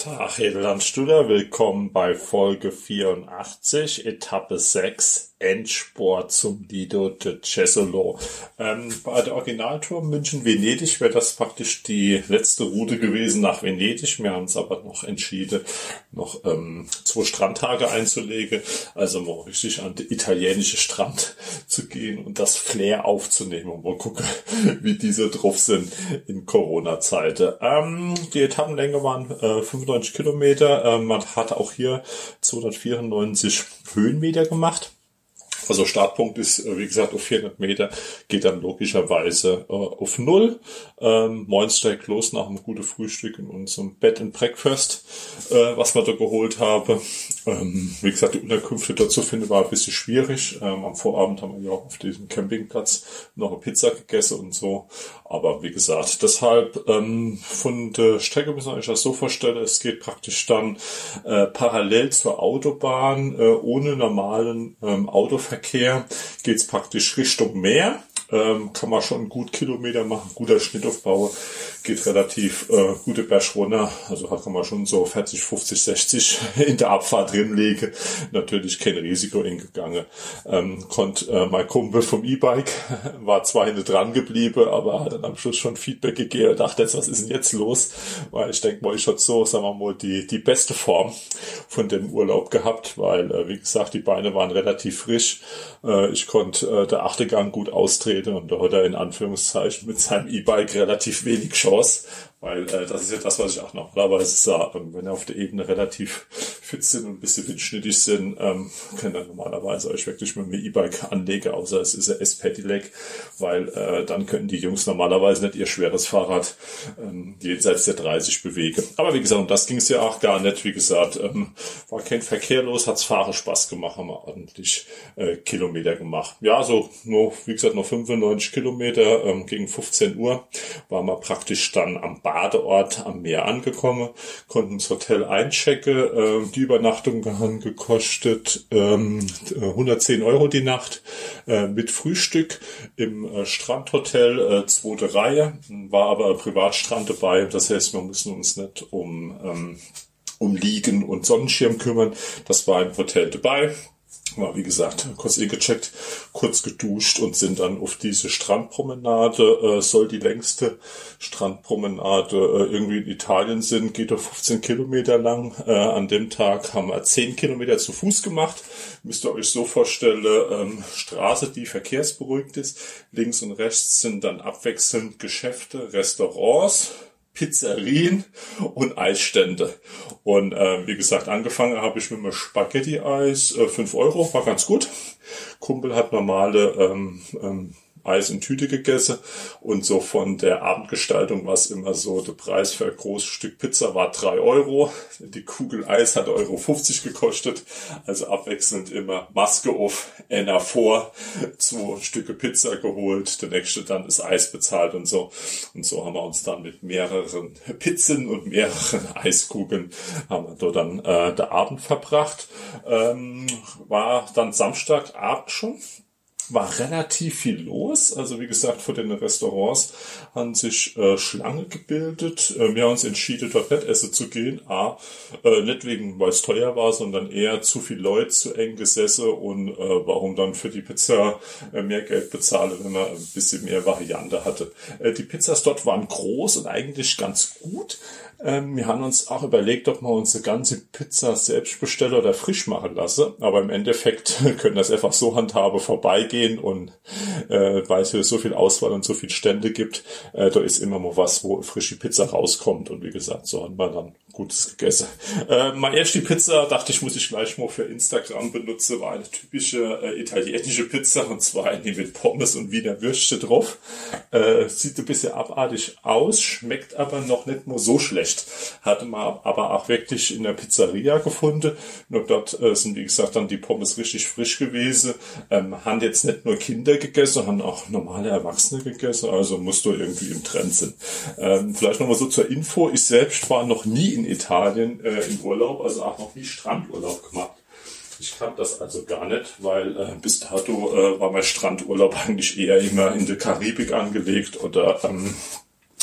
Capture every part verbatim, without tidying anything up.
Tag, Edellandstuder. Willkommen bei Folge vierundachtzig, Etappe sechs, Endsport zum Lido de Jesolo. Ähm, bei der Originaltour München-Venedig wäre das praktisch die letzte Route gewesen nach Venedig. Wir haben uns aber noch entschieden, noch ähm, zwei Strandtage einzulegen, also mal richtig an den italienischen Strand zu gehen und das Flair aufzunehmen und mal gucken, wie diese drauf sind in Corona-Zeiten. Ähm, die Etappenlänge waren äh, fünfundneunzig Kilometer. Ähm, man hat auch hier zweihundertvierundneunzig Höhenmeter gemacht. Also Startpunkt ist, wie gesagt, auf vierhundert Meter, geht dann logischerweise äh, auf Null. Ähm, Moin steigt los nach einem guten Frühstück in unserem Bed and Breakfast, äh, was wir da geholt haben. Ähm, wie gesagt, die Unterkünfte dort zu finden war ein bisschen schwierig. Ähm, am Vorabend haben wir ja auch auf diesem Campingplatz noch eine Pizza gegessen und so. Aber wie gesagt, deshalb ähm, von der Strecke müssen wir euch das so vorstellen, es geht praktisch dann äh, parallel zur Autobahn, äh, ohne normalen ähm, Autoverkehr. Verkehr geht's praktisch Richtung Meer. Ähm, kann man schon gut Kilometer machen, guter Schnittaufbau, geht relativ äh, gute Berg runter, also kann man schon so vierzig, fünfzig, sechzig in der Abfahrt drinlegen. Natürlich kein Risiko eingegangen. Ähm, konnte äh, mein Kumpel vom E-Bike, war zwar hinten dran geblieben, aber hat dann am Schluss schon Feedback gegeben und dachte jetzt, was ist denn jetzt los? Weil ich denke mal, ich hatte so, sagen wir mal, die, die beste Form von dem Urlaub gehabt, weil, äh, wie gesagt, die Beine waren relativ frisch. Äh, ich konnte äh, der achte Gang gut austreten und da hat er in Anführungszeichen mit seinem E-Bike relativ wenig Chance, weil äh, das ist ja das, was ich auch normalerweise sage. Wenn ihr auf der Ebene relativ fit sind und ein bisschen windschnittig sind, ähm, könnt ihr normalerweise euch wirklich mit dem E-Bike anlegen, außer es ist ein S-Pedelec, weil äh, dann können die Jungs normalerweise nicht ihr schweres Fahrrad ähm, jenseits der dreißig bewegen. Aber wie gesagt, um das ging es ja auch gar nicht. Wie gesagt, ähm, war kein Verkehr los, hat's Fahren Spaß gemacht, haben wir ordentlich äh, Kilometer gemacht. Ja, so nur, wie gesagt, noch fünfundneunzig Kilometer, ähm, gegen fünfzehn Uhr waren wir praktisch dann am Badeort am Meer angekommen, konnten ins Hotel einchecken. Ähm, die Übernachtung haben gekostet ähm, hundertzehn Euro die Nacht äh, mit Frühstück im äh, Strandhotel, äh, zweite Reihe, war aber ein Privatstrand dabei. Das heißt, wir müssen uns nicht um, ähm, um Liegen und Sonnenschirm kümmern. Das war im Hotel dabei. War, wie gesagt, kurz eh gecheckt, kurz geduscht und sind dann auf diese Strandpromenade, äh, soll die längste Strandpromenade äh, irgendwie in Italien sind, geht doch fünfzehn Kilometer lang. Äh, an dem Tag haben wir zehn Kilometer zu Fuß gemacht. Müsst ihr euch so vorstellen, ähm, Straße, die verkehrsberuhigt ist. Links und rechts sind dann abwechselnd Geschäfte, Restaurants, Pizzerien und Eisstände. Und äh, wie gesagt, angefangen habe ich mit einem Spaghetti-Eis, äh, fünf Euro, war ganz gut. Kumpel hat normale ähm, ähm, Eis in Tüte gegessen und so von der Abendgestaltung war es immer so, der Preis für ein großes Stück Pizza war drei Euro, die Kugel Eis hat Euro fünfzig gekostet, also abwechselnd immer Maske auf, einer vor, zwei Stücke Pizza geholt, der nächste dann das Eis bezahlt und so. Und so haben wir uns dann mit mehreren Pizzen und mehreren Eiskugeln haben wir dort dann äh, der Abend verbracht. Ähm, war dann Samstagabend schon. War relativ viel los. Also wie gesagt, vor den Restaurants haben sich äh, Schlange gebildet. Äh, wir haben uns entschieden, dort nicht essen zu gehen. A, äh, nicht wegen, weil es teuer war, sondern eher zu viel Leute, zu eng gesessen und äh, warum dann für die Pizza äh, mehr Geld bezahlen, wenn man ein bisschen mehr Variante hatte. Äh, die Pizzas dort waren groß und eigentlich ganz gut. Ähm, wir haben uns auch überlegt, ob wir uns eine ganze Pizza selbst bestellen oder frisch machen lassen. Aber im Endeffekt können das einfach so handhaben, vorbeigehen und äh, weil es hier so viel Auswahl und so viel Stände gibt, äh, da ist immer mal was, wo frische Pizza rauskommt. Und wie gesagt, so haben wir dann Gutes gegessen. Äh, mal erst die Pizza, dachte ich, muss ich gleich mal für Instagram benutzen, war eine typische äh, italienische Pizza und zwar eine mit Pommes und Wiener Würste drauf. Äh, sieht ein bisschen abartig aus, schmeckt aber noch nicht nur so schlecht. Hatte man aber auch wirklich in der Pizzeria gefunden. Nur dort äh, sind, wie gesagt, dann die Pommes richtig frisch gewesen. Ähm, haben jetzt nicht nur Kinder gegessen, haben auch normale Erwachsene gegessen, also musst du irgendwie im Trend sein. Ähm, vielleicht nochmal so zur Info, ich selbst war noch nie in Italien äh, im Urlaub, also auch noch nie Strandurlaub gemacht. Ich kann das also gar nicht, weil äh, bis dato äh, war mein Strandurlaub eigentlich eher immer in der Karibik angelegt oder ähm,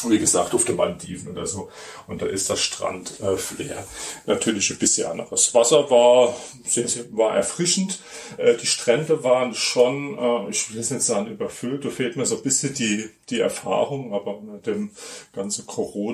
wie gesagt, auf den Malediven oder so. Und da ist das Strand äh, leer. Natürlich ein bisschen anderes. Wasser war sehr, sehr, war erfrischend. Äh, die Strände waren schon, äh, ich will jetzt nicht sagen überfüllt, da fehlt mir so ein bisschen die, die Erfahrung, aber mit dem ganzen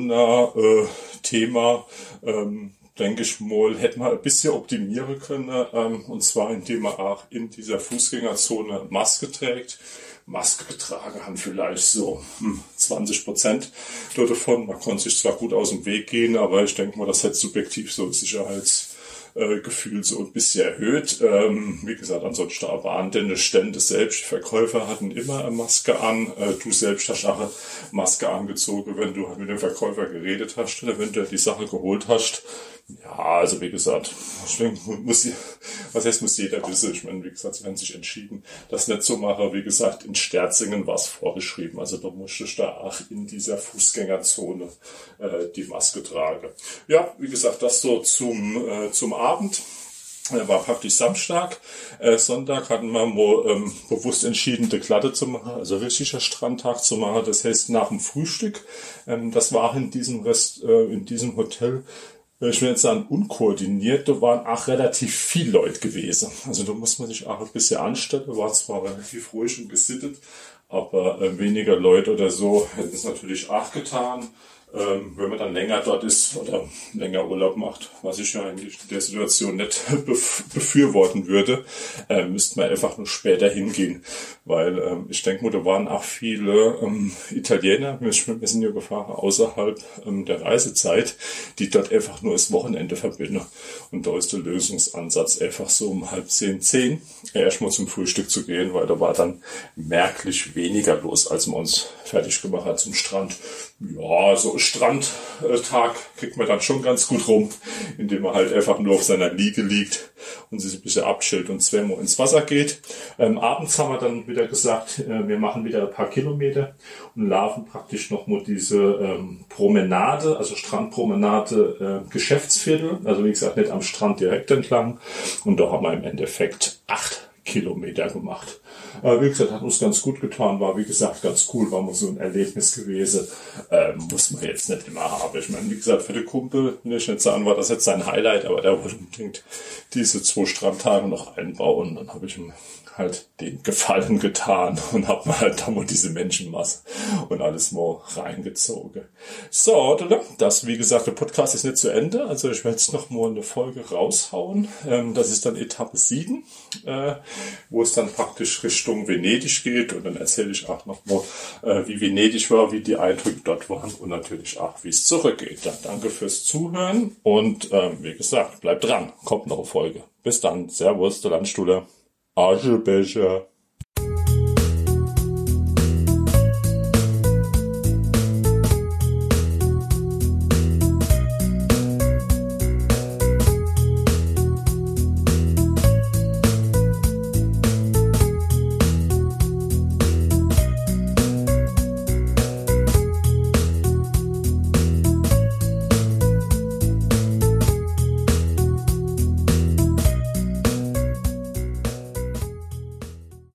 Corona-Thema, ähm, denke ich mal, hätte man ein bisschen optimieren können, ähm, und zwar indem man auch in dieser Fußgängerzone Maske trägt. Maske getragen haben vielleicht so hm, zwanzig Prozent davon. Man konnte sich zwar gut aus dem Weg gehen, aber ich denke mal, das hat subjektiv so Sicherheitsgefühl äh, so ein bisschen erhöht. Ähm, wie gesagt, ansonsten waren denn die Stände selbst, die Verkäufer hatten immer eine Maske an. Äh, du selbst hast auch eine Maske angezogen, wenn du mit dem Verkäufer geredet hast oder wenn du die Sache geholt hast. Ja, also wie gesagt, ich denke, muss, was heißt, muss jeder wissen. Ich meine, wie gesagt, sie haben sich entschieden, das nicht zu machen. Wie gesagt, in Sterzingen war es vorgeschrieben. Also da musste ich da auch in dieser Fußgängerzone äh, die Maske tragen. Ja, wie gesagt, das so zum, äh, zum Abend. War praktisch Samstag. Äh, Sonntag hatten wir mal ähm, bewusst entschieden, die Glatte zu machen, also richtiger Strandtag zu machen. Das heißt, nach dem Frühstück. Ähm, das war in diesem Rest, äh, in diesem Hotel, ich will jetzt sagen, unkoordiniert, da waren auch relativ viele Leute gewesen. Also da muss man sich auch ein bisschen anstellen, war zwar relativ ruhig und gesittet, aber äh, weniger Leute oder so hätten es natürlich auch getan. Ähm, wenn man dann länger dort ist oder länger Urlaub macht, was ich ja eigentlich in der Situation nicht bef- befürworten würde, äh, müsste man einfach nur später hingehen, weil ähm, ich denke mal, da waren auch viele ähm, Italiener, wir sind ja gefahren außerhalb ähm, der Reisezeit, die dort einfach nur das Wochenende verbinden. Und da ist der Lösungsansatz einfach so um halb zehn, zehn erstmal zum Frühstück zu gehen, weil da war dann merklich weniger los, als man uns fertig gemacht hat zum Strand. Ja, so Strandtag kriegt man dann schon ganz gut rum, indem man halt einfach nur auf seiner Liege liegt und sich ein bisschen abchillt und zweimal ins Wasser geht. Ähm, abends haben wir dann wieder gesagt, äh, wir machen wieder ein paar Kilometer und laufen praktisch noch mal diese ähm, Promenade, also Strandpromenade, äh, Geschäftsviertel, also wie gesagt nicht am Strand direkt entlang. Und da haben wir im Endeffekt acht Kilometer gemacht. Äh, wie gesagt, hat uns ganz gut getan, war wie gesagt ganz cool, war mal so ein Erlebnis gewesen. Ähm, muss man jetzt nicht immer haben. Ich meine, wie gesagt, für den Kumpel, will ich nicht sagen, war das jetzt sein Highlight, aber der wollte unbedingt diese zwei Strandtage noch einbauen. Dann habe ich ihm halt den Gefallen getan und habe mir halt da mal diese Menschenmasse und alles mal reingezogen. So, das, wie gesagt, der Podcast ist nicht zu Ende. Also ich werde jetzt noch mal eine Folge raushauen. Ähm, das ist dann Etappe sieben, äh, wo es dann praktisch Richtung Venedig geht. Und dann erzähle ich auch noch mal, äh, wie Venedig war, wie die Eindrücke dort waren und natürlich auch, wie es zurückgeht. Dann danke fürs Zuhören und ähm, wie gesagt, bleibt dran. Kommt noch eine Folge. Bis dann. Servus, der Landstuhler. Aschebecher.